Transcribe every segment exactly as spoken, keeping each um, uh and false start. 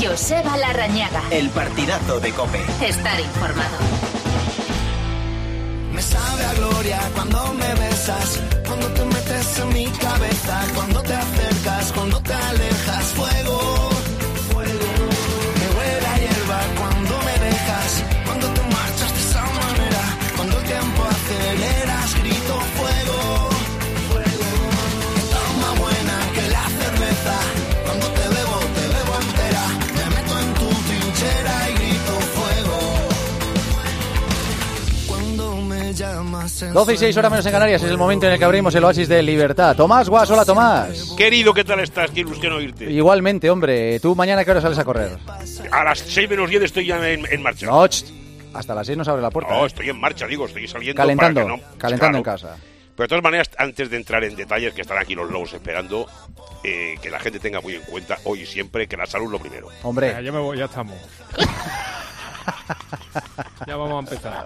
Joseba Larrañaga. El partidazo de COPE. Estar informado. Me sabe a gloria cuando me besas, cuando te metes en mi cabeza, cuando te acercas, cuando te alejas. Fuego, fuego. Me huele a hierba cuando me dejas, cuando te marchas de esa manera, cuando el tiempo aceleras. Grito fuego, fuego. Está más buena que la cerveza. Cuando te bebo, te bebo entera. Me meto en tu trinchera y grito fuego. Cuando me llamas en doce y seis horas menos en Canarias, es el momento en el que abrimos el oasis de libertad. Tomás Guas, hola Tomás. Querido, ¿qué tal estás? Qué ilusión oírte. Igualmente, hombre. ¿Tú mañana a qué hora sales a correr? A las seis menos diez estoy ya en, en marcha. No, ch, hasta las seis nos abre la puerta. No, ¿eh? estoy en marcha, digo, estoy saliendo. Calentando, para que no, calentando claro. en casa. Pero de todas maneras, antes de entrar en detalles, que están aquí los lobos esperando, eh, que la gente tenga muy en cuenta hoy y siempre que la salud lo primero. Hombre. Ya, ya me voy, ya estamos. Ya vamos a empezar.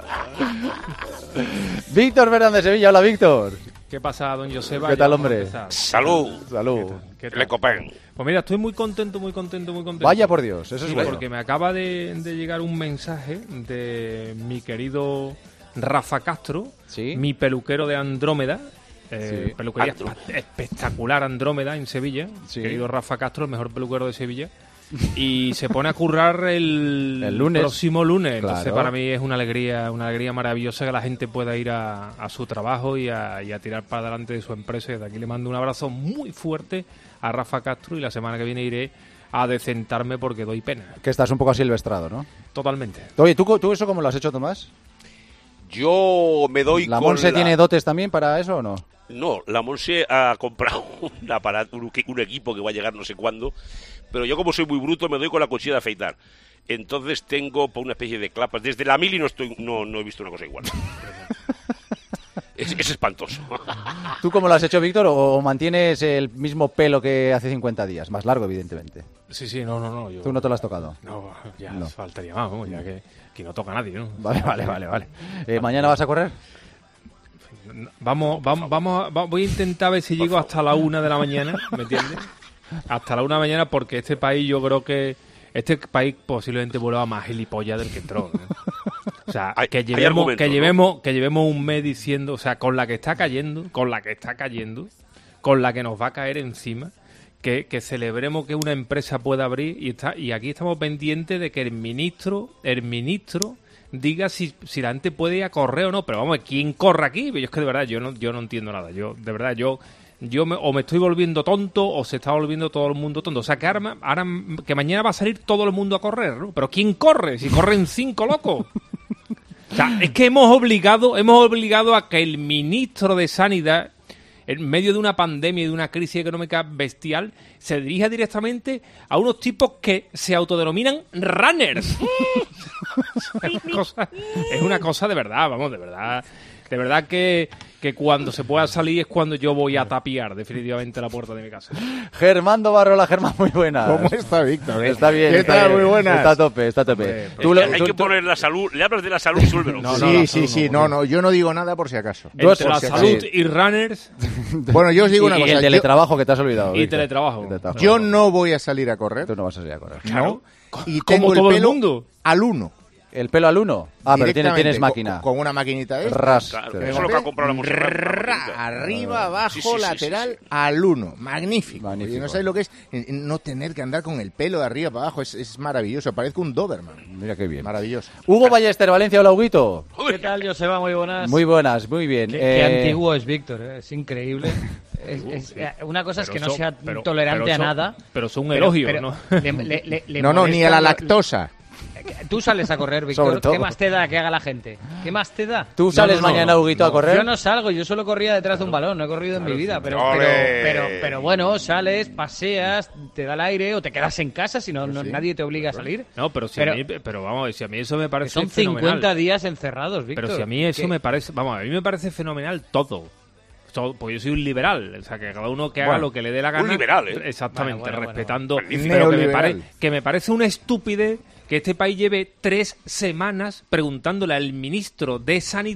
Víctor Fernández de Sevilla, hola Víctor. ¿Qué pasa, don Joseba? ¿Qué tal, hombre? Salud. Salud. ¿Qué tal? Le copen. Pues mira, estoy muy contento, muy contento, muy contento. Vaya por Dios, eso es Sí, bueno. porque me acaba de, de llegar un mensaje de mi querido Rafa Castro, ¿Sí? mi peluquero de Andrómeda. Eh, Sí. Peluquería Andro. espectacular Andrómeda en Sevilla. Sí. Querido Rafa Castro, el mejor peluquero de Sevilla. Y se pone a currar el, El lunes. próximo lunes. Entonces Claro. para mí es una alegría, una alegría maravillosa que la gente pueda ir a, a su trabajo y a, y a tirar para adelante de su empresa. Y desde aquí le mando un abrazo muy fuerte a Rafa Castro y la semana que viene iré a decentarme porque doy pena. Que estás un poco asilvestrado, ¿no? Totalmente. Oye, ¿tú, ¿tú eso cómo lo has hecho, Tomás? Yo me doy ¿La con Monse la... tiene dotes también para eso o no? No, la Monse ha comprado un aparato, un, un equipo que va a llegar no sé cuándo, pero yo como soy muy bruto me doy con la cuchilla de afeitar. Entonces tengo por una especie de clapas. Desde la mili no estoy, no, no he visto una cosa igual. es, es espantoso. ¿Tú cómo lo has hecho, Víctor, o mantienes el mismo pelo que hace cincuenta días? Más largo, evidentemente. Sí, sí, no, no, no. Yo... ¿Tú no te lo has tocado? No, ya No. faltaría más, vamos, ya que aquí no toca a nadie, ¿no? Vale, vale, vale, vale. Eh, ¿Mañana vas a correr? Vamos, vamos, vamos, a- va- voy a intentar ver si llego hasta la una de la mañana, ¿me entiendes? Hasta la una de la mañana, porque este país, yo creo que este país posiblemente vuelva más gilipollas del que entró, ¿no? O sea, Hay- que hay llevemos, argumentos, que ¿no? llevemos, que llevemos un mes diciendo, o sea, con la que está cayendo, con la que está cayendo, con la que nos va a caer encima, que, que celebremos que una empresa pueda abrir y está, y aquí estamos pendientes de que el ministro, el ministro diga si, si la gente puede ir a correr o no, pero vamos, ¿quién corre aquí? Yo es que de verdad yo no, yo no entiendo nada, yo de verdad yo yo me, o me estoy volviendo tonto o se está volviendo todo el mundo tonto, o sea que ahora, ahora que mañana va a salir todo el mundo a correr, ¿no? Pero ¿quién corre? Si corren cinco locos. O sea, es que hemos obligado, hemos obligado a que el ministro de Sanidad, en medio de una pandemia y de una crisis económica bestial, se dirija directamente a unos tipos que se autodenominan runners. es, una cosa, es una cosa de verdad, vamos, de verdad. De verdad que, que cuando se pueda salir es cuando yo voy a tapiar definitivamente la puerta de mi casa. Germán Barrola, Germán, muy buena. ¿Cómo está, Víctor? Está bien, ¿Qué está tal? bien. Muy buenas. Está a tope, está a tope. Hombre, Tú Es lo- que hay tú- que tú- poner la salud. Le hablas de la salud y suélvelo. No, no, sí, la sí, salud sí. no, No, no, yo no digo nada por si acaso. Yo Entre por la si salud acaso. y runners Bueno, yo os digo y, una y cosa. el yo- teletrabajo que te has olvidado. y Víctor. teletrabajo. El teletrabajo. Yo no voy a salir a correr. Tú no vas a salir a correr. No. Y Como tengo todo el el pelo mundo. al uno. ¿El pelo al uno? Ah, pero tienes, Directamente, tienes con- máquina. Con, una maquinita de estas. Ras. Claro, Te- eso es lo que ha comprado la Monserrat. Ra, arriba, abajo, Sí, sí, sí, lateral, sí, sí. al uno. Magnífico. Magnífico. Oye, no sabéis lo que es eh, no tener que andar con el pelo de arriba para abajo. Es, es maravilloso. Parezco un Doberman. Mira qué bien. Maravilloso. Hugo Ballester, Valencia, hola, Huguito. ¿Qué tal, Joseba? Muy buenas. Muy buenas, muy bien. Qué, Eh, qué antiguo es Víctor, ¿eh? Es increíble. Es- es- eh, una cosa es Pero que no son- sea pero- tolerante pero a son- nada. pero son un pero- elogio, pero ¿no? le- le- le- le No, no, ni a molesta la lo- lactosa. Tú sales a correr, Sobre Víctor. todo. ¿Qué más te da que haga la gente? ¿Qué más te da? ¿Tú sales no, no, mañana, no, Huguito, a correr? Yo no salgo, yo solo corría detrás de un balón, no he corrido en mi vida, pero, ¡Ole! pero, pero, pero bueno, sales, paseas, te da el aire o te quedas en casa si no, no- nadie te obliga a salir. No, pero si Pero- a mí, pero vamos, si a mí eso me Que parece son fenomenal. cincuenta días encerrados, Víctor. Pero si a mí eso ¿Qué? me parece, vamos, a mí me parece fenomenal todo. Todo, pues yo soy un liberal, o sea, que cada uno que haga Bueno, lo que le dé la gana. liberal, ¿eh? Exactamente, Bueno, bueno, respetando. bueno, bueno. Pero que me, Neoliberal. pare- que me parece una estupidez que este país lleve tres semanas preguntándole al ministro de Sanidad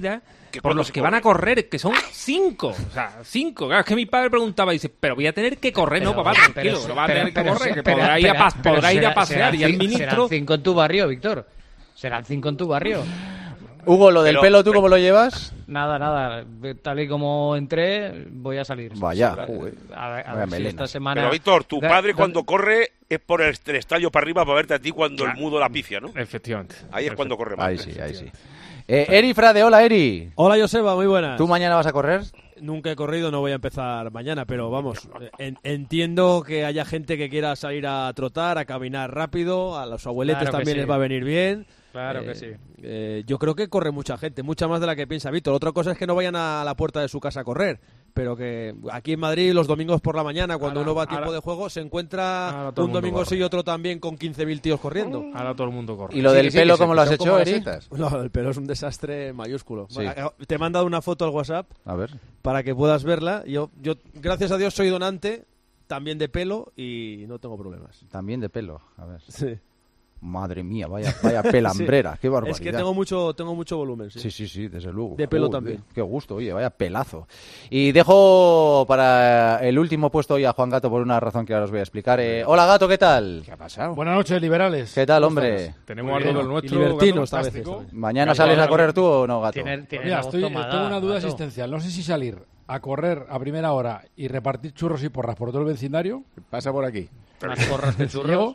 ¿Que por cuándo los se que corre? van a correr, que son cinco. O sea, cinco. Claro, es que mi padre preguntaba, dice, pero voy a tener que correr. Pero- no, papá, pero- tranquilo, pero- no va a pero- tener que pero- correr, que pero- podrá ir a, pero- pas- pero podrá ir a será- pasear. serán Y el cin- ministro... Serán cinco en tu barrio, Víctor. Serán cinco en tu barrio. Hugo, lo del Pero- pelo, ¿tú cómo lo llevas? Nada, nada. Tal y como entré, voy a salir. Vaya, A- joder. A, ver- a Vaya ver si melena. esta semana... Pero, Víctor, tu Da- padre da- cuando corre es por el, el estadio para arriba para verte a ti cuando el mudo la picia, ¿no? Efectivamente. Ahí es cuando corre más. Ahí sí, ahí sí. Eh, Eri Frade, hola Eri. Hola Joseba, muy buenas. ¿Tú mañana vas a correr? Nunca he corrido, no voy a empezar mañana, pero vamos, en- entiendo que haya gente que quiera salir a trotar, a caminar rápido, a los abueletes Claro que también sí. les va a venir bien. Claro Eh, que sí. eh, yo creo que corre mucha gente, mucha más de la que piensa Víctor. Otra cosa es que no vayan a la puerta de su casa a correr, pero que aquí en Madrid los domingos por la mañana, cuando Ahora- uno va a tiempo ahora- de juego, se encuentra ahora todo un el mundo domingo corre. sí y otro también con quince mil tíos corriendo. Ahora todo el mundo corre. ¿Y lo Sí, del que sí, pelo que se- cómo lo has son hecho, como las Eri? setas. No, el pelo es un desastre mayúsculo. Sí. Te he mandado una foto al WhatsApp A ver. para que puedas verla. Yo, yo, gracias a Dios, soy donante también de pelo y no tengo problemas. También de pelo. A ver. Sí. Madre mía, vaya, vaya pelambrera. Qué barbaridad. Es que tengo mucho, tengo mucho volumen, sí. Sí, sí, sí, desde luego. De pelo Joder, también. Qué gusto, oye, vaya pelazo. Y dejo para el último puesto hoy a Juan Gato por una razón que ahora os voy a explicar. Eh, hola Gato, ¿qué tal? ¿Qué ha pasado? Buenas noches, liberales. ¿Qué tal, hombre? Tenemos Muy algo bien. del nuestro. Y libertinos Gato. a veces fantástico. también. ¿Mañana sales a correr tú o no, Gato? Tiene, tiene Mira, la voz estoy, tomada, tengo una duda Gato. existencial. No sé si salir a correr a primera hora y repartir churros y porras por todo el vecindario, Pasa por aquí. Más porras que si churros. llego,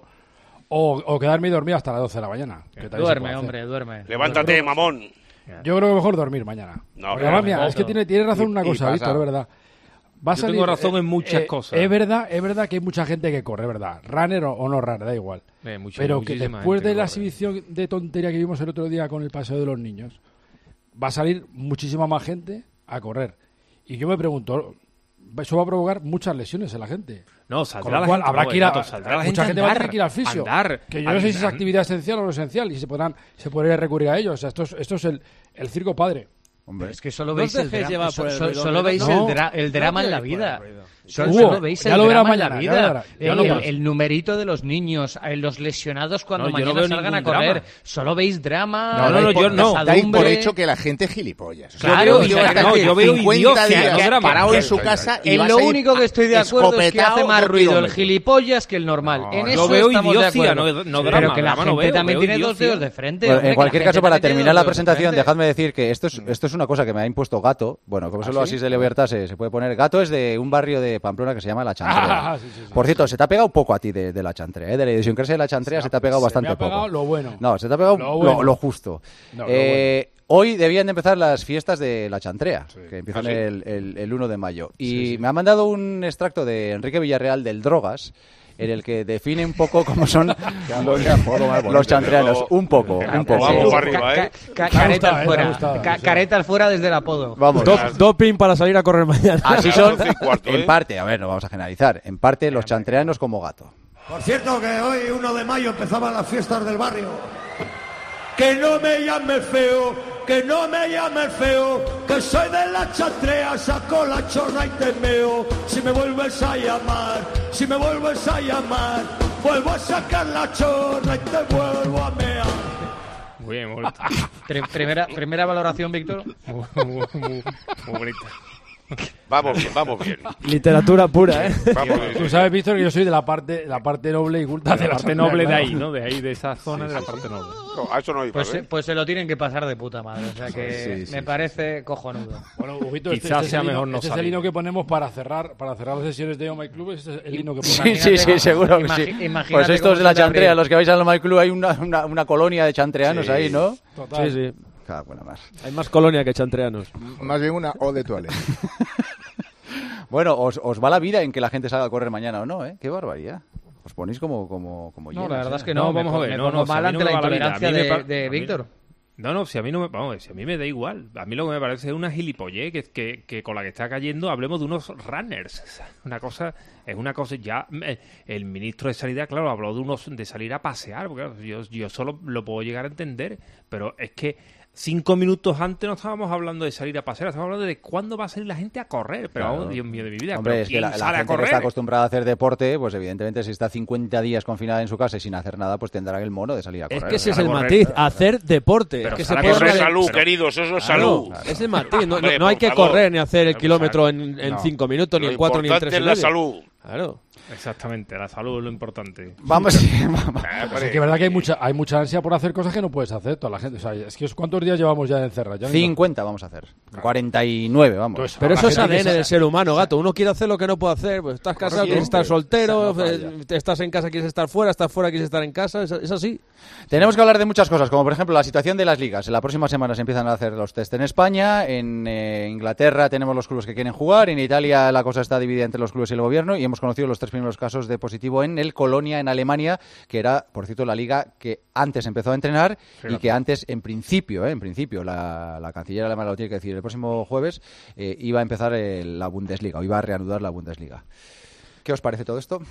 o, o quedarme y dormir hasta las doce de la mañana. que también se puede Duerme, hacer. hombre, duerme. Levántate, mamón. Yo creo que mejor dormir mañana. No, Porque pero además, mira, tampoco. es que tiene, tiene razón Y- una y cosa, pasa. Víctor, es verdad. Va a Yo salir, tengo razón eh, en muchas eh, cosas. Es verdad, es verdad que hay mucha gente que corre, ¿verdad? Runner o, o no runner, da igual. Eh, mucha- Pero que muchísima después gente de que la corre. exhibición de tontería que vimos el otro día con el paseo de los niños, va a salir muchísima más gente a correr. Y yo me pregunto, eso va a provocar muchas lesiones en la gente. No, Con saldrá lo la cual gente, habrá no, que ir a, Gato, saldrá la mucha gente, gente a va a andar, tener que ir al fisio. andar, que yo no sé si es andar. actividad esencial o no esencial y se podrán se podría recurrir a ello. O sea, esto es, esto es el, el circo padre. Hombre. Es que solo No veis os el dejéis drama, llevar so- por el so- ruido, solo ¿no? veis No, el, dra- el no drama te en la veis por vida. el ruido. Solo, Hugo, solo veis ya el lo verás drama en la mañana, ya vida. lo verás. El, Yo no el- paso. el numerito de los niños, eh, los lesionados cuando No, yo no mañana veo salgan a ningún correr. drama. Solo veis drama. No, no, no, dais por yo no. pesadumbre. Dais por hecho que la gente es gilipollas. O sea, Claro, yo o sea, hasta no, aquí yo veo cincuenta idiocia, días no drama. parado en su Que- casa y En vas lo a ir único que estoy de acuerdo es que hace escopetado más dos ruido el kilómetros. gilipollas que el normal. No, en yo eso veo estamos de idiocia, acuerdo. no- no Pero drama, que la drama no gente veo, también veo tiene dos idiocia. dedos de frente. Bueno, hombre, en que cualquier la caso, gente para también tiene terminar dos la dedos de presentación, frente. dejadme decir que esto es, esto es una cosa que me ha impuesto Gato. Bueno, como solo así de libertad se, se puede poner. Gato es de un barrio de Pamplona que se llama La Chantrea. Ah, sí, sí, sí. Por cierto, se te ha pegado un poco a ti de, de La Chantrea, ¿eh? De la idiosincrasia de La Chantrea se, te ha pegado se bastante me ha pegado poco. lo bueno. No, se te ha pegado Lo lo, bueno. lo justo. No, lo Eh, Hoy debían de empezar las fiestas de La Chantrea, que empiezan ¿Ah, sí? el, el, el uno de mayo. Y me ha mandado un extracto de Enrique Villarreal del Drogas, en el que define un poco cómo son los, los chantreanos. Un poco, un poco. Vamos para arriba, Ca- ¿eh? ca- Me ha Careta gustado, al eh, me ha fuera. gustado, Ca- sí. Careta al fuera desde el apodo. Vamos. Dop- doping para salir a correr mañana. Así A las son, once y cuarto, en ¿eh? parte, a ver, no vamos a generalizar, en parte los chantreanos como Gato. Por cierto que hoy, uno de mayo, empezaban las fiestas del barrio. Que no me llame feo, que no me llame feo, que soy de La Chantrea, saco la chorra y te meo. Si me vuelves a llamar, si me vuelves a llamar, vuelvo a sacar la chorra y te vuelvo a mear. Muy bien, muy bonito. Pri- Primera, primera valoración, Víctor. Muy, muy, muy, muy bonito. Vamos bien, vamos bien. Literatura pura, ¿eh? Vamos bien. Tú sabes, Víctor, que yo soy de la parte, la parte noble y culta de La la parte Chantrea, noble de claro. ahí, ¿no? De ahí, de esa zona de la parte noble. No, a eso no iba, Pues, ¿eh? se- pues se lo tienen que pasar de puta madre. O sea que Sí, sí, me sí. parece cojonudo. Bueno, Huguito, este, Quizás este es sea el hino- mejor no este es el salir. hino que ponemos para cerrar para cerrar las sesiones de Oh My Club. Este es el hino que ponemos. Sí, sí, sí, seguro que sí. Imagi- imagínate Pues cómo estos de son La de Chantrea, abrir. los que vais al My Club, hay una, una, una colonia de chantreanos Sí. ahí, ¿no? Total. Sí, sí. Cada buena más. Hay más colonia que chantreanos. Más bien una O de toilette. Bueno, os, os va la vida en que la gente salga a correr mañana o no, ¿eh? Qué barbaridad. Os ponéis como, como, como No, hienas, la verdad ¿eh? es que No, no. me vamos a pon- ver, me no, pongo no, si a mal mí ante no la me va la vida. intolerancia A mí me de, pa- de a mí- Víctor. No, no, si a mí no me, vamos, si a mí me da igual. A mí lo que me parece es una gilipollez que, que, que con la que está cayendo hablemos de unos runners. O sea, una cosa, es una cosa ya. eh, el ministro de Sanidad, claro, habló de unos de salir a pasear, porque claro, yo, yo solo lo puedo llegar a entender, pero es que Cinco minutos antes no estábamos hablando de salir a pasear, estábamos hablando de cuándo va a salir la gente a correr. Pero, Claro. oh, Dios mío de mi vida, Hombre, ¿pero es que quién la, la sale a gente que correr? está acostumbrada a hacer deporte, pues evidentemente si está cincuenta días confinada en su casa y sin hacer nada, pues tendrá el mono de salir a Es correr. que ese es Sale el a correr, matiz, claro. hacer deporte. Pero Es que se sale a puede Eso es correr, hablar de- salud, pero- queridos, eso es Claro, salud. ese es el matiz. No, no- Hombre, no hay por que favor. correr ni hacer el Pues kilómetro en, en no. cinco minutos, ni Lo en cuatro, ni en importante tres y es la medio. salud. Claro. Exactamente, la salud es lo importante. Vamos, vamos. Pues es que es verdad que hay mucha, hay mucha ansia por hacer cosas que no puedes hacer toda la gente. O sea, es que ¿cuántos días llevamos ya encerrados? Ya ni- cincuenta vamos a hacer. cuarenta y nueve, vamos. Entonces, Pero la eso es gente que A D N se- del ser humano, gato. Uno quiere hacer lo que no puede hacer. Pues estás casado, quieres estar soltero, Esa no falla. eh, estás en casa, quieres estar fuera, estás fuera, quieres estar en casa. Es, es así. Tenemos que hablar de muchas cosas, como por ejemplo la situación de las ligas. En la próxima semana se empiezan a hacer los test en España, en eh, Inglaterra tenemos los clubes que quieren jugar, en Italia la cosa está dividida entre los clubes y el gobierno y hemos conocido los tres primeros casos de positivo en el Colonia, en Alemania, que era, por cierto, la liga que antes empezó a entrenar y Fíjate. que antes, en principio, eh, en principio, la, la canciller alemana lo tiene que decir, el próximo jueves eh, iba a empezar el- la Bundesliga, o iba a reanudar la Bundesliga. ¿Qué os parece todo esto?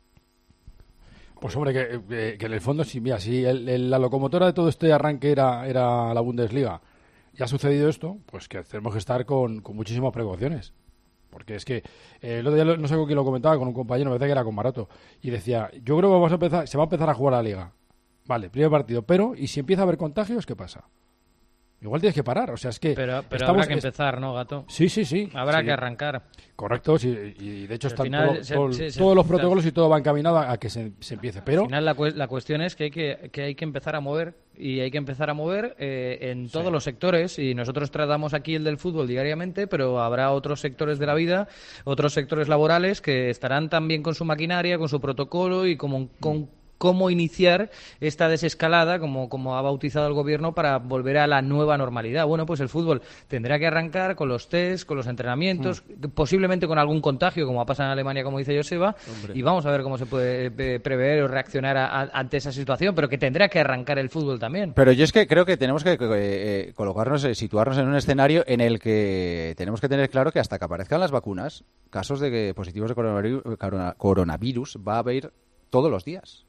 Pues hombre, que, que- que en el fondo, si, mira, si el- el- la locomotora de todo este arranque era, era la Bundesliga y ha sucedido esto, pues que tenemos que estar con, con muchísimas precauciones. Porque es que eh, el otro día, lo- no sé con quién lo comentaba, con un compañero, me parece que era con Maroto, y decía, yo creo que vamos a empezar, se va a empezar a jugar la liga. Vale, primer partido, pero, ¿y si empieza a haber contagios, qué pasa? Igual tienes que parar, o sea, es que... Pero, pero estamos- habrá que es- empezar, ¿no, gato? Sí, sí, sí. Habrá sí. que arrancar. Correcto, sí, y de hecho Al están final todo- se- todo- se- se- todos los se- protocolos y todo va encaminado a, a que se, se empiece. Pero Al final la, cues- la cuestión es que hay que, que hay que empezar a mover y hay que empezar a mover eh, en todos los sectores y nosotros tratamos aquí el del fútbol diariamente, pero habrá otros sectores de la vida, otros sectores laborales que estarán también con su maquinaria, con su protocolo y como, con cómo iniciar esta desescalada, como, como ha bautizado el gobierno, para volver a la nueva normalidad. Bueno, pues el fútbol tendrá que arrancar con los test, con los entrenamientos, posiblemente con algún contagio, como ha pasado en Alemania, como dice Joseba, y vamos a ver cómo se puede eh, prever o reaccionar a- a- ante esa situación, pero que tendrá que arrancar el fútbol también. Pero yo es que creo que tenemos que eh, eh, colocarnos, eh, situarnos en un escenario en el que tenemos que tener claro que hasta que aparezcan las vacunas, casos de que positivos de coronavirus, corona- coronavirus va a haber todos los días.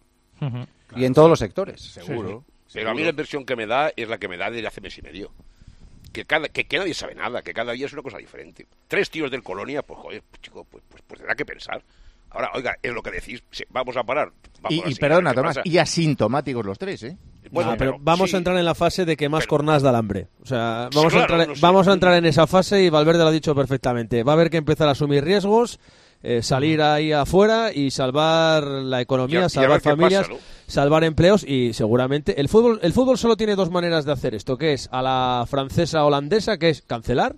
Y en todos los sectores. Seguro. Pero a mí la impresión que me da es la que me da desde hace mes y medio. Que, cada, que, que nadie sabe nada, que cada día es una cosa diferente. Tres tíos del Colonia, pues joder, pues, chico, pues, pues, pues tendrá que pensar. Ahora, oiga, es lo que decís, sí, vamos a parar. Vamos Y, a y seguir, perdona, ¿qué Tomás, pasa? y asintomáticos los tres, ¿eh? Bueno, Ah, pero pero vamos sí. a entrar en la fase de que más Pero- cornadas da el hambre. O sea, Sí, vamos, claro, a entrar, no sé. vamos a entrar en esa fase y Valverde lo ha dicho perfectamente. Va a haber que empezar a asumir riesgos, eh, salir ahí afuera y salvar la economía, Y a- y a salvar ver qué familias, pasa, ¿no? salvar empleos y seguramente el fútbol el fútbol solo tiene dos maneras de hacer esto, que es a la francesa holandesa, que es cancelar,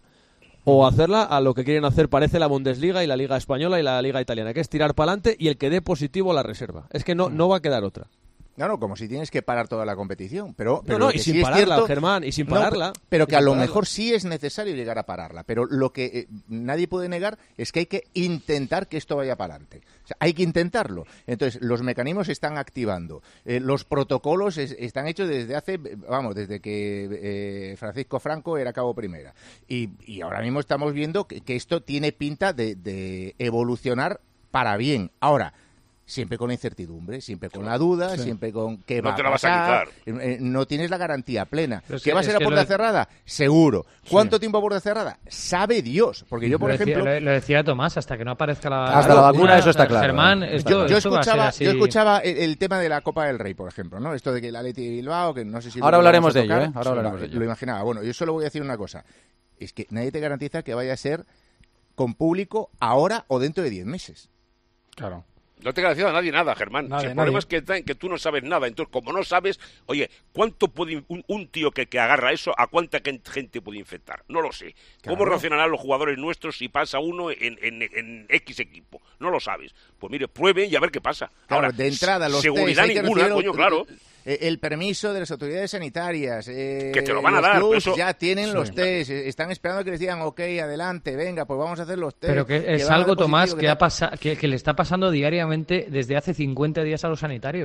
o hacerla a lo que quieren hacer, parece, la Bundesliga y la Liga Española y la Liga Italiana, que es tirar para adelante y el que dé positivo a la reserva. Es que no, no va a quedar otra. No, no, como si tienes que parar toda la competición. Pero, pero no, lo y que sin sí es pararla, cierto- Germán, y sin No, pararla. pero Y que a sin lo pararla. mejor sí es necesario llegar a pararla. Pero lo que eh, nadie puede negar es que hay que intentar que esto vaya para adelante. O sea, hay que intentarlo. Entonces, los mecanismos se están activando. Eh, los protocolos es- están hechos desde hace, vamos, desde que eh, Francisco Franco era cabo primera. Y, y ahora mismo estamos viendo que, que esto tiene pinta de, de evolucionar para bien. Ahora, siempre con la incertidumbre, siempre con la duda, siempre con qué No va te la a vas a pasar. quitar. Eh, no tienes la garantía plena. Pero es ¿Que que- va a es ser a que puerta lo- cerrada? Seguro. ¿Cuánto tiempo a puerta cerrada? Sabe Dios. Porque yo, por lo, decía, ejemplo... lo- lo decía Tomás, hasta que no aparezca la, Hasta la vacuna, eso está claro. Germán, Está esto, claro. Yo esto va a ser escuchaba, así. yo escuchaba el, el tema de la Copa del Rey, por ejemplo, ¿no? Esto de que el Atleti de Bilbao, que no sé si... Ahora lo hablaremos vamos a de ello, tocar, ¿eh? Ahora sí, hablaremos de lo, ello. lo imaginaba. Bueno, yo solo voy a decir una cosa. Es que nadie te garantiza que vaya a ser con público ahora o dentro de diez meses. Claro. No te garantiza a nadie nada, Germán. Nadie, Si el problema nadie. es que, está en que tú no sabes nada. Entonces, como no sabes, oye, ¿cuánto puede un, un tío que, que agarra eso, a cuánta gen- gente puede infectar? No lo sé. ¿Cómo Claro. reaccionarán los jugadores nuestros si pasa uno en, en, en X equipo? No lo sabes. Pues mire, prueben y a ver qué pasa. Claro, Ahora, de entrada, los seguridad test, hay que ninguna, recibir coño, el- claro. El, el permiso de las autoridades sanitarias. eh, Que te lo van a los dar, clubs pero eso- ya tienen Sí. los test. eh, Están esperando que les digan, ok, adelante, venga, pues vamos a hacer los test. Pero que es van a algo, dar Tomás, positivo, que, tal. ha pasa, que, que le está pasando diariamente desde hace cincuenta días a los sanitarios.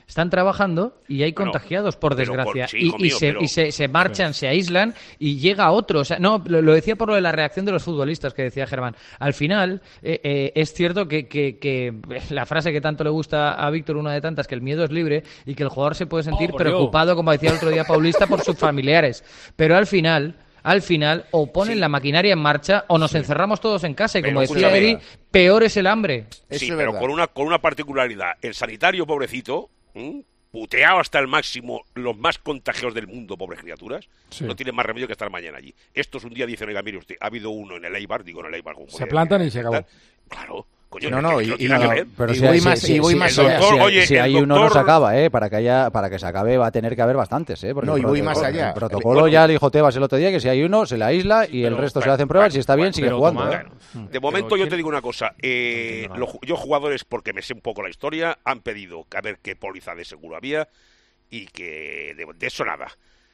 están trabajando y hay Bueno, contagiados, por pero desgracia. por- sí, y, hijo y mío, se, pero- y se, se marchan, se aíslan y llega otro. O sea, no, lo, lo decía por lo de la reacción de los futbolistas que decía Germán. Al final, eh, eh, es cierto que, que, que la frase que tanto le gusta a Víctor, una de tantas, que el miedo es libre y que el jugador se puede sentir Oh, por Dios. preocupado, como decía el otro día Paulista, por sus familiares. Pero al final... Al final, o ponen Sí. la maquinaria en marcha o nos encerramos todos en casa. Y Pero como decía escúchame. Eri, peor es el hambre. Eso Sí, es pero verdad. con una, con una particularidad. El sanitario, pobrecito, ¿m? puteado hasta el máximo, los más contagiados del mundo, pobres criaturas, Sí. no tienen más remedio que estar mañana allí. Esto es un día, dice, oiga, mire usted, ha habido uno en el Eibar, digo en el Eibar. como Se podía- plantan y se acabó. Claro, coño, No, que- no, que y- no y tiene nada no, que ver. Pero Y si voy hay, más- si- y voy si- más si- allá. si- Oye, si el hay uno no doctor- se acaba, ¿eh? Para que haya, para que se acabe va a tener que haber bastantes, ¿eh? Porque No, el y voy protocolo- más allá. El protocolo Bueno, ya le dijo Tebas el otro día que si hay uno se le aísla y el Pero, resto se bueno, le hacen pruebas. bueno, Si está bien, bueno, sigue pero jugando. Tomás, ¿eh? Claro. De momento yo ¿quién- te digo una cosa, eh, entiendo los, yo jugadores, porque me sé un poco la historia, han pedido que a ver qué póliza de seguro había y que de, de eso nada.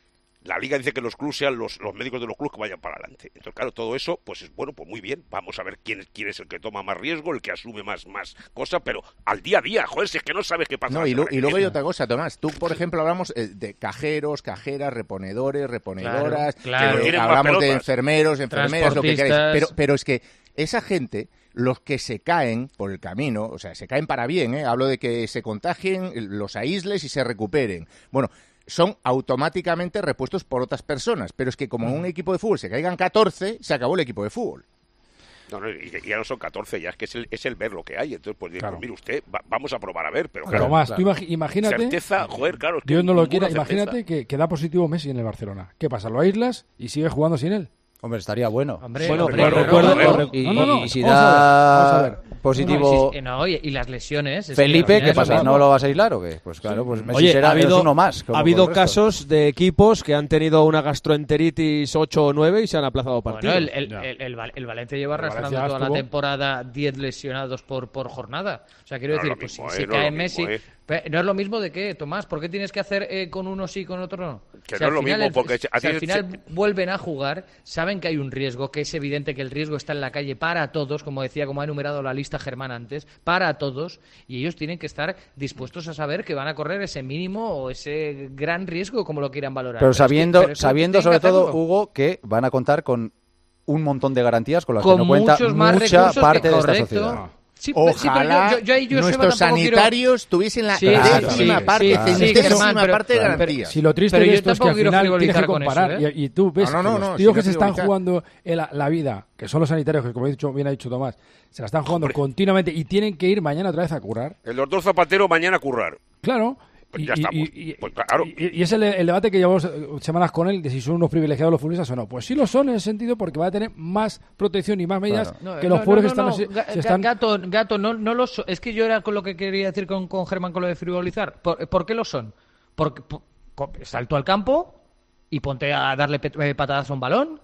La Liga dice que los clubes sean los, los médicos de los clubes que vayan para adelante. Entonces, claro, todo eso, pues es bueno, pues muy bien. Vamos a ver quién, es- quién es el que toma más riesgo, el que asume más, más cosas, pero al día a día, joder, si es que no sabes qué pasa. No, la y, lo- semana y que luego hay viene. otra cosa, Tomás. Tú, por ejemplo, hablamos eh, de cajeros, cajeras, reponedores, reponedoras. Claro, claro. eh, Que tienen más hablamos de pelotas. enfermeros, enfermeras, lo que queráis. Transportistas. Pero, pero es que esa gente, los que se caen por el camino, o sea, se caen para bien, ¿eh? Hablo de que se contagien, los aísles y se recuperen. Bueno, son automáticamente repuestos por otras personas. Pero es que como en un equipo de fútbol se caigan catorce, se acabó el equipo de fútbol. No, no, y ya no son catorce, ya es que es el, es el ver lo que hay. Entonces, pues, Claro. pues mire usted, va- vamos a probar a ver, pero Pero claro, más, claro. tú imagi- imagínate, certeza, joder, claro. es que Dios no lo ninguna quiera, certeza. imagínate que, que da positivo Messi en el Barcelona. ¿Qué pasa? ¿Lo aíslas y sigue jugando sin él? Hombre, estaría bueno. Hombre, Bueno, hombre, pero claro, recuerdo- claro. recu- Y, No, no, no, y si vamos a ver, vamos a da ver. positivo Sí, sí, no, y, y las lesiones. es Felipe, que al ¿qué final pasa? es lo ¿No mismo. lo vas a aislar o qué? Pues claro, pues Messi Oye, será ha habido, es uno más. como ha habido con el resto. casos de equipos que han tenido una gastroenteritis ocho o nueve y se han aplazado partidos. Bueno, el, el, Ya. el, el Val- el Valencia lleva El arrastrando Valencia toda la estuvo- temporada diez lesionados por, por jornada. O sea, quiero No es decir, lo pues mismo, si ¿eh? se No es cae lo Messi... mismo, ¿eh? Pe- No es lo mismo de qué, Tomás. ¿Por qué tienes que hacer eh, con uno sí y con otro no? Que Si no al es lo final mismo, el- porque si a ti al se- final vuelven a jugar, saben que hay un riesgo, que es evidente que el riesgo está en la calle para todos, como decía, como ha enumerado la lista Germán antes, para todos, y ellos tienen que estar dispuestos a saber que van a correr ese mínimo o ese gran riesgo, como lo quieran valorar. Pero es que- sabiendo, pero es que sabiendo tienen sobre que todo, hacerlo. Hugo, que van a contar con un montón de garantías con las Con que no cuenta muchos más mucha recursos parte que- de esta correcto. sociedad. Sí, pero- sí, pero Ojalá yo- yo- yo ahí, Joseba, nuestros tampoco quiero- sanitarios tuviesen la Sí, décima sí, parte, sí, centésima sí, Germán, pero- parte de pero- garantías. Si lo triste Pero de yo esto es que tampoco al quiero final tienes que frivolizar con comparar eso, ¿eh? y, y tú ves No, no, que no, los no, tíos si que no se están frivolizar. jugando en la, la vida, que son los sanitarios, que como ha dicho, bien ha dicho Tomás, se la están jugando continuamente y tienen que ir mañana otra vez a curar. El doctor Zapatero mañana a currar. Claro. Pues y, ya y- estamos. y- y- Pues claro. y- y es el, el debate que llevamos eh, semanas con él de si son unos privilegiados los futbolistas o no. Pues sí lo son en ese sentido porque va a tener más protección y más medidas Claro. No, que no, los pobres no, que están, no, así- Ga- se están... Gato, gato, no, no lo son. Es que yo era con lo que quería decir con, con Germán con lo de frivolizar. ¿Por, por qué lo son? Porque por- co- salto al campo y ponte a darle pet- eh, patadas a un balón.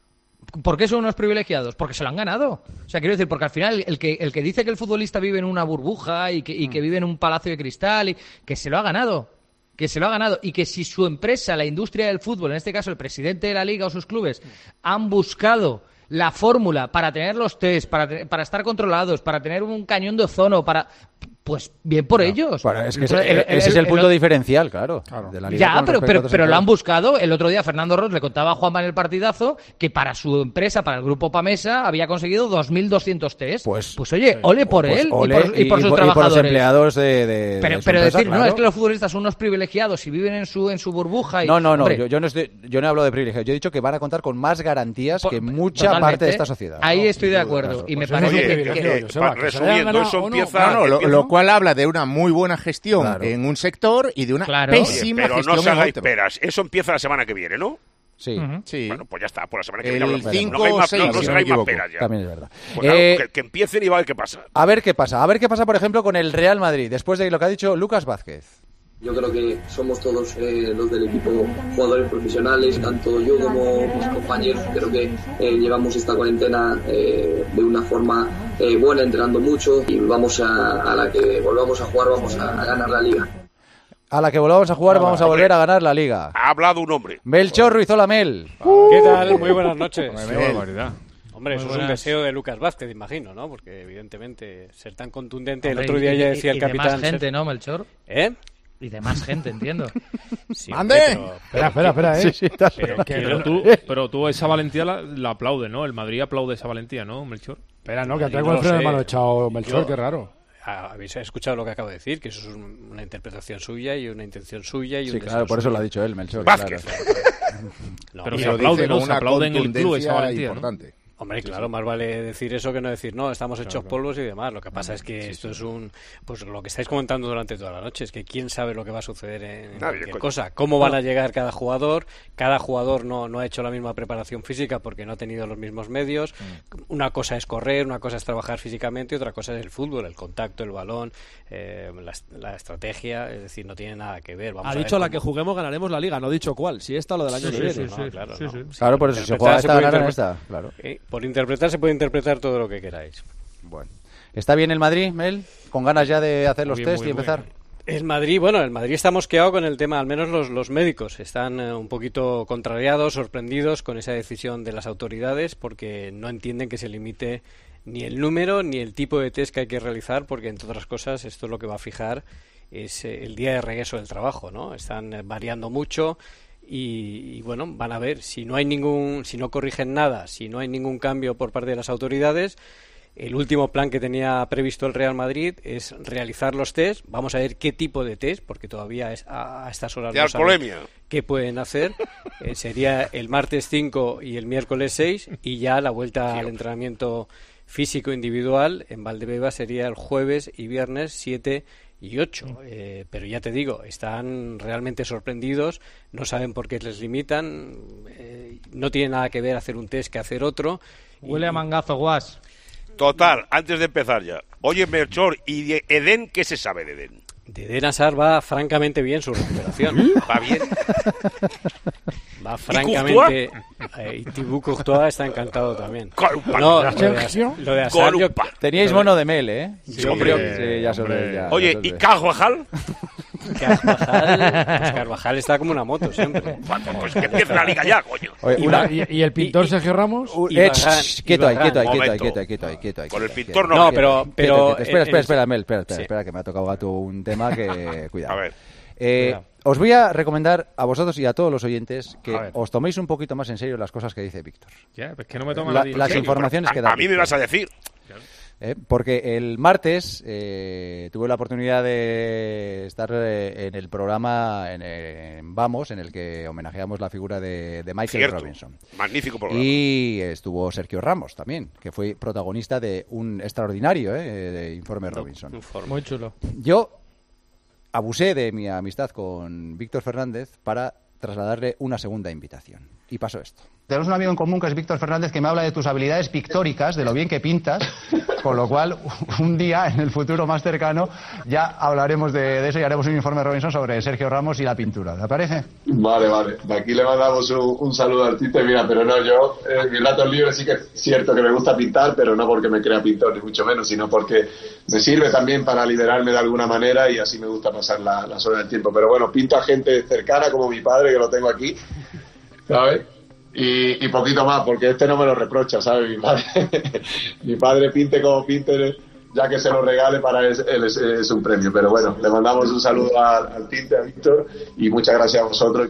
¿Por qué son unos privilegiados? Porque se lo han ganado. O sea, quiero decir, porque al final el que, el que dice que el futbolista vive en una burbuja y que, y que vive en un palacio de cristal, y, que se lo ha ganado. Que se lo ha ganado. Y que si su empresa, la industria del fútbol, en este caso el presidente de la liga o sus clubes, han buscado la fórmula para tener los test, para, te- para estar controlados, para tener un cañón de ozono, para... Pues bien por ellos. Bueno, es que El- ese, el- ese es el- el punto el- diferencial, claro. de la liga Ya, con pero, respecto a pero, otros pero lo han sectores. buscado. El otro día Fernando Ross le contaba a Juanma en el partidazo que para su empresa, para el grupo Pamesa, había conseguido dos mil doscientos test. Pues- oye, ole por Pues él ole, y por, y por sus y los trabajadores. empleados de, de- pero de su pero empresa, decir, no, claro. es que los futbolistas son unos privilegiados y viven en su, en su burbuja. Y, No, no, no, hombre, yo, yo no estoy, yo no hablo de privilegios. Yo he dicho que van a contar con más garantías por- que mucha totalmente. parte de esta sociedad. Ahí No, estoy de sin duda, acuerdo. claro. Y me Pues eso es parece un que- privilegio, que, Joseba, pa- que se le haya resumiendo, ganado eso o no, empieza- No, no, lo, empieza- lo cual habla de una muy buena gestión Claro. en un sector y de una Claro. Oye, pésima pero gestión no se en hagáis otro. peras. Eso empieza la semana que viene, ¿no? Sí, Sí. Bueno, pues ya está. Por la semana que El viene hablamos. cinco no hagáis o más, seis, no, no si os no me hagáis más equivoco. peras ya. también es verdad. Pues claro, Eh, que, que empiecen y va a ver qué pasa. A ver qué pasa. A ver qué pasa, por ejemplo, con el Real Madrid, después de lo que ha dicho Lucas Vázquez. Yo creo que somos todos eh, los del equipo jugadores profesionales, tanto yo como mis compañeros. Creo que eh, llevamos esta cuarentena eh, de una forma eh, buena, entrenando mucho y vamos a, a la que volvamos a jugar, vamos a, a ganar la liga. A la que volvamos a jugar, vamos a hombre. volver a ganar la Liga. Ha hablado un hombre. Melchor Ruizolamel. ¿Qué tal? Muy buenas noches. Qué barbaridad. Hombre, eso Muy es un buenas. deseo de Lucas Vázquez, imagino, ¿no? Porque evidentemente ser tan contundente, el Hombre, otro día y- ya y- decía el y de capitán... más gente, Ser- ¿no, Melchor? ¿Eh? Y de más gente, entiendo. Sí, ¡Mande! pero- Espera, espera, espera, ¿eh? Sí, sí, está- pero que- Pero tú, pero tú esa valentía la, la aplaudes, ¿no? El Madrid aplaude esa valentía, ¿no, Melchor? Espera, no, que Yo traigo no el lo freno de sé. mano echado Melchor, Yo- qué raro. Ah, habéis escuchado lo que acabo de decir, que eso es un- una interpretación suya y una intención suya y un Sí, deseo claro, por eso suyo. lo ha dicho él, Melchor. Vázquez. Claro. No, Pero Y se lo aplaude, dice ¿no? con Se una aplaude en el club esa contundencia valentía, ¿no? importante. Hombre, claro, más vale decir eso que no decir no, estamos hechos polvos y demás. Lo que pasa es que esto es un... Pues lo que estáis comentando durante toda la noche, es que quién sabe lo que va a suceder en Nadie, cualquier coño. cosa. Cómo van a llegar cada jugador. Cada jugador no, no ha hecho la misma preparación física porque no ha tenido los mismos medios. Una cosa es correr, una cosa es trabajar físicamente y otra cosa es el fútbol, el contacto, el balón, eh, la, la estrategia. Es decir, no tiene nada que ver. Vamos Ha a ver dicho la cómo- que juguemos ganamos la Liga, no ha dicho cuál. Si esta o lo del año Sí, que sí, viene. sí, No, claro, sí, no. sí. Claro, por eso si se Interpretar juega se esta, puede ganan interpretar. esta. Claro. Eh, por interpretar se puede interpretar todo lo que queráis. Bueno. ¿Está bien el Madrid, Mel? ¿Con ganas ya de hacer los Muy bien, test muy y empezar? bien. El Madrid, bueno, el Madrid está mosqueado con el tema, al menos los, los médicos están eh, un poquito contrariados, sorprendidos con esa decisión de las autoridades porque no entienden que se limite ni el número ni el tipo de test que hay que realizar porque, entre otras cosas, esto es lo que va a fijar es eh, el día de regreso del trabajo, ¿no? Están eh, variando mucho y, y, bueno, van a ver si no hay ningún, si no corrigen nada, si no hay ningún cambio por parte de las autoridades. El último plan que tenía previsto el Real Madrid es realizar los test. Vamos a ver qué tipo de test, porque todavía es, a, a estas horas De no saben alcoholemia. qué pueden hacer. Eh, sería el martes cinco y el miércoles seis y ya la vuelta al entrenamiento físico individual en Valdebeba sería el jueves y viernes siete y ocho. Eh, pero ya te digo, están realmente sorprendidos, no saben por qué les limitan, eh, no tiene nada que ver hacer un test que hacer otro. Huele a mangazo, guas. Total, antes de empezar ya. Oye, Melchor, ¿y de Eden qué se sabe de Eden? De Eden Hazard va francamente bien su recuperación. ¿Va bien? Va francamente... eh, y Thibaut Courtois está encantado también. Colpa. No, lo de, Sergio. lo de Hazard, yo- Colpa. Teníais lo de- mono de Mel, ¿eh? Sí, hombre. Sí, ya se os ve, ya, Oye, ya se ¿y os ve. Carvajal? Carvajal, pues Carvajal está como una moto siempre. Pues que empiece la liga ya, coño. Oye, y una- va- ¿Y, y el pintor y- Sergio Ramos? u- y eh, Barran- shh, y quieto ahí, Barran. quieto ahí, quieto ahí, Momento. quieto ahí, quieto ahí, quieto ahí. Con el quieto ahí, pintor quieto no. No, ahí, pero- quieto ahí, pero quieto, quieto. Espera, en- espera, en- espera, Mel, espera, espera, Sí. espera, que me ha tocado gato un tema que... Cuidado. A ver. Eh, Cuidado. os voy a recomendar a vosotros y a todos los oyentes que A ver. os toméis un poquito más en serio las cosas que dice Víctor. Ya, es que no me toma La- nadie en las serio. informaciones a, que da a mí me Víctor. vas a decir. ¿eh? Porque el martes eh, tuve la oportunidad de estar eh, en el programa en, en Vamos, en el que homenajeamos la figura de, de Michael Cierto. Robinson. Magnífico programa. Y estuvo Sergio Ramos también, que fue protagonista de un extraordinario eh, de Informe Robinson. Muy chulo. Yo abusé de mi amistad con Víctor Fernández para trasladarle una segunda invitación. Y pasó esto. Tenemos un amigo en común que es Víctor Fernández que me habla de tus habilidades pictóricas, de lo bien que pintas, con lo cual un día en el futuro más cercano ya hablaremos de, de eso y haremos un informe Robinson sobre Sergio Ramos y la pintura. ¿Te parece? Vale, vale. De aquí le mandamos un, un saludo al Tite. Mira, pero no, yo en mis ratos libres sí que es cierto que me gusta pintar, pero no porque me crea pintor, ni mucho menos, sino porque me sirve también para liberarme de alguna manera y así me gusta pasar la, las horas del tiempo. Pero bueno, pinto a gente cercana como mi padre, que lo tengo aquí, ¿sabes? Y, y poquito más, porque este no me lo reprocha, ¿sabes? Mi padre, mi padre pinte como pinte, ya que se lo regale, para él, él es, es un premio. Pero bueno, le mandamos un saludo al, al Tinte, a Víctor, y muchas gracias a vosotros.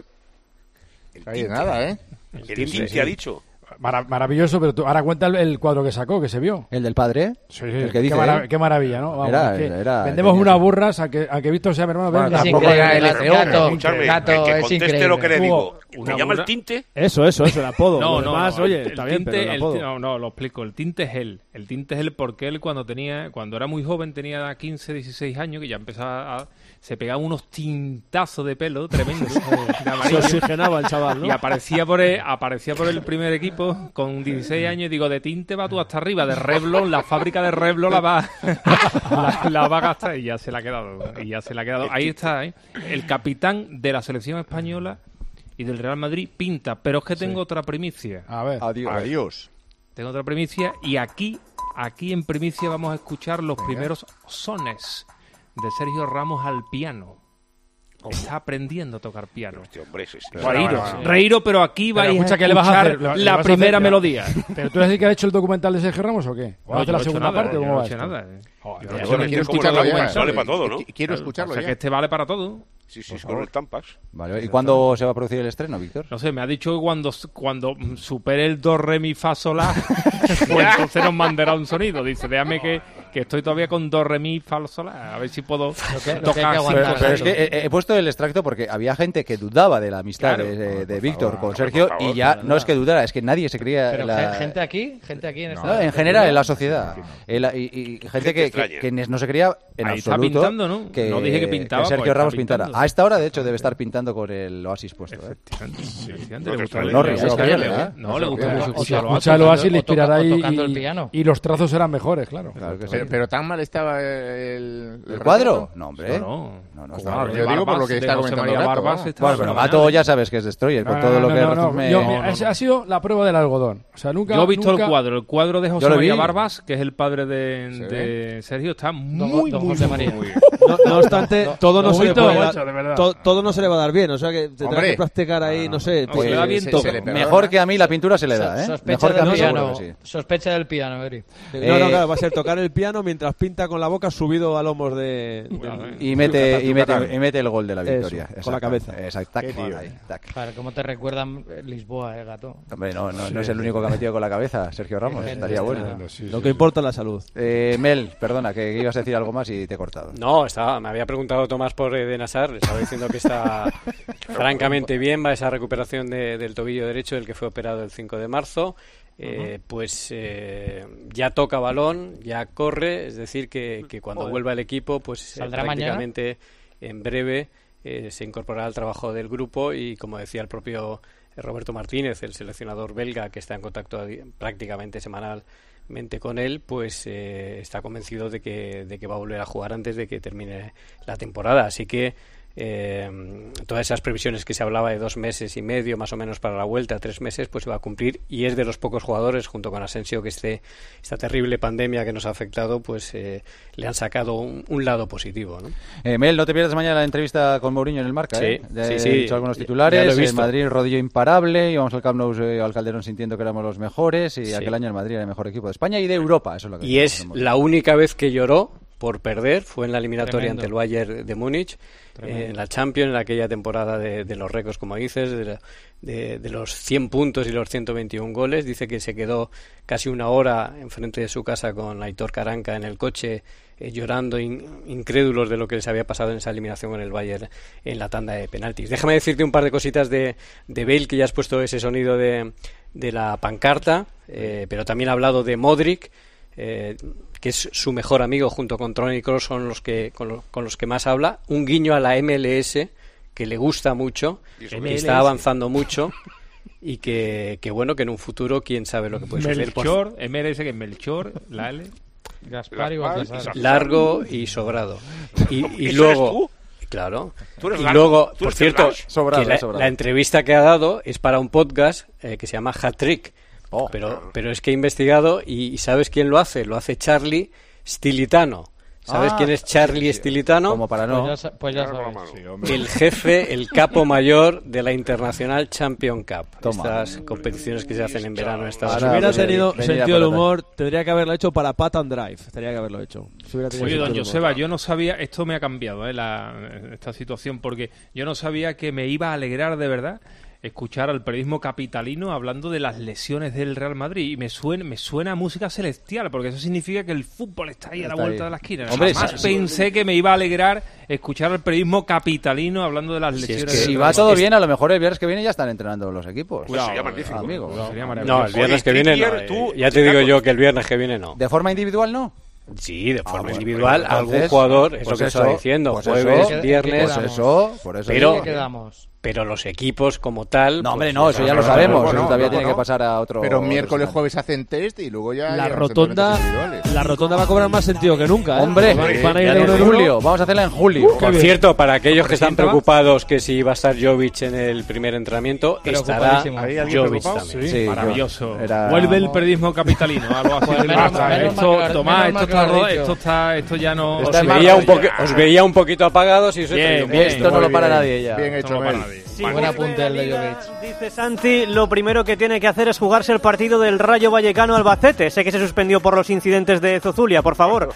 Ahí de nada, ¿eh? El Tinte ha dicho. Mara- maravilloso, pero tú, ahora cuenta el, el cuadro que sacó, que se vio. ¿El del padre? Sí, sí, El que qué, dice mara- él. qué maravilla, ¿no? Vamos, Era- es que era- vendemos tenía unas su- burras a que, a que Víctor sea mi hermano. Bueno, venga. tampoco increíble, hay- el gato, Escuchadme, gato, que, que es conteste increíble. lo que le digo. Una ¿Me llama el burra- Tinte? Eso, eso, eso, el apodo. No, Lo no, demás, no, oye, el está bien, tinte, pero el el apodo. ti- no, no, lo explico. El tinte es él. El tinte es él porque él cuando tenía, cuando era muy joven, tenía quince, dieciséis años, que ya empezaba a, se pegaba unos tintazos de pelo tremendos. de Se amarillo. oxigenaba el chaval, ¿no? Y aparecía por el, aparecía por el primer equipo con dieciséis años y digo, de tinte va tú hasta arriba, de Revlon, la fábrica de Revlon la va, la, la va a gastar y ya se la ha quedado. Y ya se la ha quedado. Ahí está, ¿eh? El capitán de la selección española y del Real Madrid pinta, pero es que tengo otra primicia. A ver. Adiós. Adiós. Tengo otra primicia y aquí, aquí en primicia vamos a escuchar los primeros sones de Sergio Ramos al piano. Está aprendiendo a tocar piano. Este hombre es ese. Bueno, Reíros, bueno, bueno. reíros, pero aquí Pero vais escucha, a ¿qué le vas a escuchar hacer? ¿Le- le la vas a primera hacer? melodía. Pero tú eres el que ha hecho el documental de Sergio Ramos o qué? ¿O No, hace yo la no he hecho segunda nada, parte? yo ¿Cómo no va he hecho esto? nada. eh. Joder, Yo- tío. yo Bueno, me- quiero escucharlo como ya. vale para todo, ¿no? Quiero escucharlo O sea, ya. que este vale para todo. Sí, sí, con el Tampas. Vale, ¿y cuándo se va a producir el estreno, Víctor? No sé, me ha dicho que cuando, cuando supere el do, re, mi, fa, sol, la, pues entonces nos mandará un sonido. Dice, déjame que, que estoy todavía con do, re, mi, fa, sol, la, a ver si puedo Lo que- lo que tocar. hay que aguantar. Pero, pero es que he, he puesto el extracto porque había gente que dudaba de la amistad Claro. de, de- de por Víctor favor, con por Sergio favor, y ya de no es verdad. que dudara, es que nadie se creía Pero la- ge- gente aquí, gente aquí en No, esta... en general en la sociedad. En la- y, y gente Gente que, que, extraña. que no se creía en Ahí está absoluto pintando, ¿no? que, No dije que pintaba, que Sergio pues está Ramos pintara. pintando. A esta hora, de hecho, debe estar pintando con el Oasis puesto. ¿eh? Efectivamente, efectivamente, No, le gusta no, el- no le rías, gusta que el- bien, ¿eh? No, le gusta O- mucho o- escuchar Si lo escucha el Oasis le o toca- inspirará o y, tocando el piano. y los trazos serán mejores, claro. Claro que sí. Pero, pero tan mal estaba el, ¿El cuadro? No, hombre. No, no. No, no, Cuadro está Yo de digo por Barbas, lo que de está José comentando María Gato, Barbas ¿no? estaba Bueno, pero fenomenal. Gato ya sabes que es Destroyer, con No, todo no, lo no, que no, no. resume- Yo- No, no, esa no. ha sido la prueba del algodón. O sea, nunca, Yo he visto nunca- el cuadro, el cuadro de José Yo lo María vi. Barbas, que es el padre de, de Sergio, está muy, don muy, José muy, María. muy bien. No, no obstante, todo no, se le Bonito, puede macho, dar, de verdad. to- todo no se le va a dar bien, o sea que tendrá Hombre. que practicar ahí, no sé, No, pues, se le da bien se- todo. se le perdona. Mejor que a mí la pintura se le da, ¿eh? Sospecha Mejor que a del mí seguro piano. que sí. Sospecha del piano, Eri. no, Eh, no, claro, va a ser tocar el piano mientras pinta con la boca subido a lomos de... de- Y mete, y, Yucatán. mete, y mete el gol de la Eso, victoria. con la cabeza. Exacto. Tac, Qué tío. ahí, tac. Claro, ¿cómo te recuerdan eh, Lisboa, eh, Gato? Hombre, no, no, no es el único que ha metido con la cabeza, Sergio Ramos. Qué Estaría gente, bueno. ¿no? Sí, Lo sí, que sí. importa es la salud. Eh, Mel, perdona, que ibas a decir algo más y te he cortado. No, estaba, me había preguntado Tomás por Eden Hazard, le estaba diciendo que está francamente bien, va esa recuperación de- del tobillo derecho, del que fue operado el cinco de marzo. Eh, Pues eh, ya toca balón, ya corre, es decir, que, que cuando Joder. vuelva el equipo, pues eh, ¿Saldrá prácticamente en breve eh, se incorporará al trabajo del grupo y, como decía el propio Roberto Martínez, el seleccionador belga, que está en contacto a di- prácticamente semanalmente con él, pues eh, está convencido de que, de que va a volver a jugar antes de que termine la temporada. Así que eh, todas esas previsiones que se hablaba de dos meses y medio más o menos para la vuelta, tres meses, pues se va a cumplir, y es de los pocos jugadores, junto con Asensio, que este, esta terrible pandemia que nos ha afectado, pues eh, le han sacado un, un lado positivo, ¿no? Eh, Mel, no te pierdas mañana la entrevista con Mourinho en el Marca, Sí, ¿eh? Ya sí, he sí. dicho algunos Ya- titulares. ya lo he El visto. Madrid, rodillo imparable. Íbamos al Camp Nou, eh, al Calderón sintiendo que éramos los mejores. Y Sí. aquel año el Madrid era el mejor equipo de España y de Europa. Eso es lo que Y es decimos. la única vez que lloró por perder, fue en la eliminatoria Tremendo. ante el Bayern de Múnich, eh, en la Champions, en aquella temporada de, de los récords, como dices, de, la- de- de los cien puntos y los ciento veintiún goles. Dice que se quedó casi una hora enfrente de su casa con Aitor Caranca en el coche, eh, llorando, in- incrédulos de lo que les había pasado en esa eliminación con el Bayern en la tanda de penaltis. Déjame decirte un par de cositas de, de Bale, que ya has puesto ese sonido de, de la pancarta, eh, pero también ha hablado de Modric, eh, que es su mejor amigo junto con Toni Kroos, son los que con, lo- con los que más habla. Un guiño a la M L S que le gusta mucho, ¿Y eso que qué? está avanzando mucho y que, que bueno, que en un futuro quién sabe lo que puede suceder. Por- Melchor, M R S que es Melchor, la L. Gaspar y Gaspar, Baltasar. largo y sobrado. Y, y ¿Eso luego eres tú? claro. Tú eres Y largo, luego, tú por eres cierto, Flash. Sobrado, que la, sobrado. la entrevista que ha dado es para un podcast eh, que se llama Hat Trick. Oh. pero, pero es que he investigado y, y ¿sabes quién lo hace? Lo hace Charlie Stilitano. ¿Sabes Ah, quién es Charlie sí, sí. Stilitano? Como para Pues no. ya, sa- pues ya Claro, sabes. mano. El jefe, el capo mayor de la International Champion Cup. Toma. Estas competiciones que se hacen en verano en Estados Si Ahora, hubiera Unidos. pues, tenido venir a sentido del por la humor, tendría que haberlo hecho para Pat and Drive. Tendría que haberlo hecho. Si hubiera tenido Oye, don sentido del Joseba, humor. yo no sabía, esto me ha cambiado, eh, la, esta situación, porque yo no sabía que me iba a alegrar de verdad escuchar al periodismo capitalino hablando de las lesiones del Real Madrid, y me suena, me suena a música celestial, porque eso significa que el fútbol está ahí a la Está vuelta ahí. de la esquina. Hombre, Jamás sí, sí. pensé que me iba a alegrar escuchar al periodismo capitalino hablando de las Si es lesiones que- del Si Real va Madrid. todo bien, a lo mejor el viernes que viene ya están entrenando los equipos. Pues sería magnífico. Amigo. Sería maravilloso. No, el viernes Oye, que viene no. Trippier, tú- eh, Ya te digo yo que el viernes que viene no. ¿De forma individual no? Sí, de forma bueno, individual, pues algún entonces, jugador, es pues lo que eso, estaba diciendo, pues jueves, eso, viernes, Pues eso, por eso. Pero- digo ¿Qué que- quedamos? pero los equipos como tal... No, hombre, pues, no, eso ya lo no, sabemos. no, Eso no, todavía no, tiene no. que pasar a otro. Pero miércoles, otro- jueves hacen test y luego ya. La llegan los rotonda, entrenamientos individuales. la rotonda va a cobrar más sentido que nunca, ¿eh? Hombre, van, van a ir ya de en uno en uno. julio. Vamos a hacerla en julio. Por cierto, para aquellos que están ¿Presidenta? preocupados que si va a estar Jovic en el primer entrenamiento, estará Preocupadísimo. ¿Hay alguien Jovic preocupado? también. Sí, Maravilloso. era- Vuelve el periodismo capitalino, algo así Pues del menos- Barça. menos Esto, mal que lo- Tomás, menos esto mal que está, lo has ro- dicho. esto está, esto ya no. Os Está en veía, marcha un poqui- os veía un poquito apagados y os he Bien, traído un bien. poquito. Esto no lo Muy para bien. nadie ya. Bien Esto hecho, no para Mel. nadie. Buen apunte el de Jovic. Dice Santi, lo primero que tiene que hacer es jugarse el partido del Rayo Vallecano Albacete. Sé que se suspendió por los incidentes de Zozulia, por favor.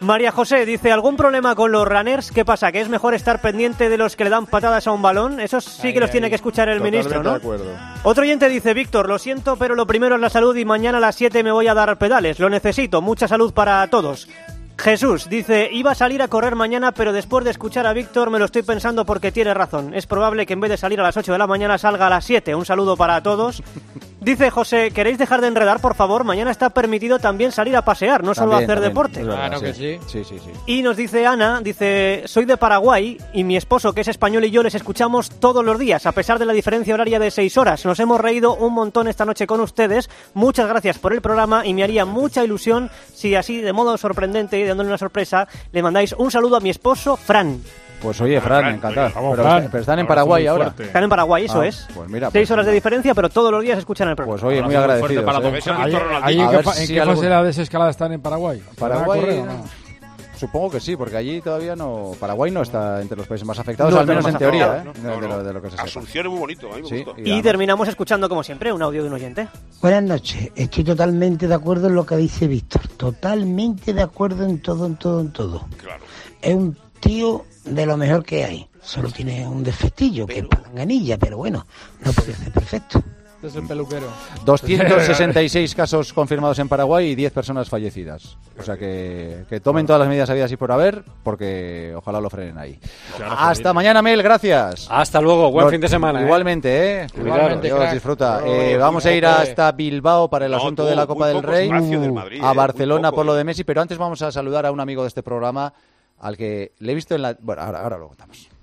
María José dice, ¿algún problema con los runners? ¿Qué pasa? ¿Que es mejor estar pendiente de los que le dan patadas a un balón? Esos sí que los tiene que escuchar el ministro, ¿no? De acuerdo. Otro oyente dice, Víctor, lo siento, pero lo primero es la salud y mañana a las siete me voy a dar pedales. Lo necesito. Mucha salud para todos. Jesús dice, iba a salir a correr mañana, pero después de escuchar a Víctor me lo estoy pensando porque tiene razón. Es probable que en vez de salir a las ocho de la mañana salga a las siete. Un saludo para todos. Dice José, ¿queréis dejar de enredar, por favor? Mañana está permitido también salir a pasear, no solo También, hacer también, deporte. es verdad, Claro que sí. Sí, sí, sí. Y nos dice Ana, dice, soy de Paraguay y mi esposo, que es español, y yo les escuchamos todos los días, a pesar de la diferencia horaria de seis horas. Nos hemos reído un montón esta noche con ustedes. Muchas gracias por el programa y me haría mucha ilusión si así, de modo sorprendente y dándole una sorpresa, le mandáis un saludo a mi esposo, Fran. Pues oye, Fran, Fran, encantado. vamos, Pero, Fran. pero están en Abrazo Paraguay muy ahora. fuerte. Están en Paraguay, eso Ah, es. pues mira, Seis pues horas de nada. diferencia, pero todos los días escuchan el programa. Pues oye, muy Abrazo muy agradecidos. fuerte para ¿eh? todos. Ahí, Ronaldinho. ahí A ¿en qué, ver fa- si ¿en qué algún- fase de la desescalada están en Paraguay? ¿Van a Paraguay, correr o no? supongo que sí, porque allí todavía no... Paraguay no está entre los países más afectados, No, al menos pero en más teoría, afectados, ¿eh? No, de, no. lo, de lo que se sepa. Asunción es muy bonito, a mí me Sí, gustó. Y además- terminamos escuchando, como siempre, un audio de un oyente. Buenas noches, estoy totalmente de acuerdo en lo que dice Víctor, totalmente de acuerdo en todo, en todo, en todo. Claro. Es un tío de lo mejor que hay, solo tiene un defectillo, que es palanganilla, pero bueno, no puede ser perfecto. Este es el peluquero. doscientos sesenta y seis casos confirmados en Paraguay y diez personas fallecidas. O sea que, que tomen todas las medidas habidas y por haber, porque ojalá lo frenen ahí. Hasta mañana, Mel, gracias. Hasta luego, buen No, fin de semana. ¿eh? Igualmente, ¿eh? Igualmente, Dios, crack. disfruta. Hasta Eh, luego. vamos a ir Joder. hasta Bilbao para el No, asunto tú, de la muy Copa del poco Rey, espacio del Madrid, a eh, Barcelona muy poco, por lo eh. de Messi, pero antes vamos a saludar a un amigo de este programa al que le he visto en la... Bueno, ahora, ahora lo contamos.